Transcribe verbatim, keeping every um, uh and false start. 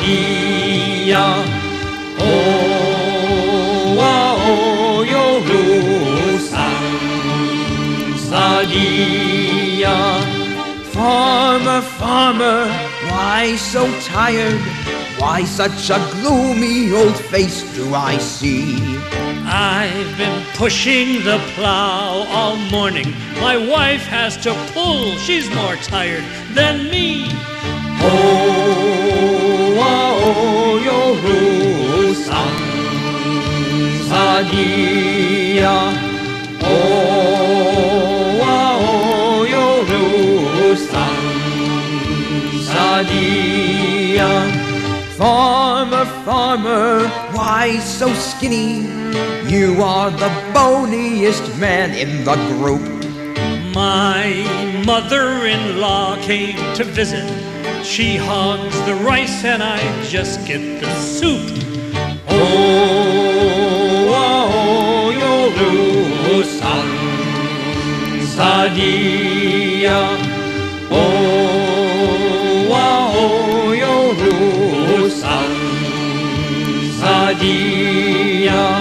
sadia. Oh, oh, yoru sang sadia. Farmer, farmer, why so tired? Why such a gloomy old face do I see? I've been pushing the plow all morning. My wife has to pull, she's more tired than me. Oh, oh, yoru sang sadia. Oh, oh, yoru sang sadia. Farmer, farmer, why so skinny? You are the boniest man in the group. My mother-in-law came to visit. She hogs the rice and I just get the soup. Oh, oh, yoru sang sadia. Oh, oh, yoru sang sadia.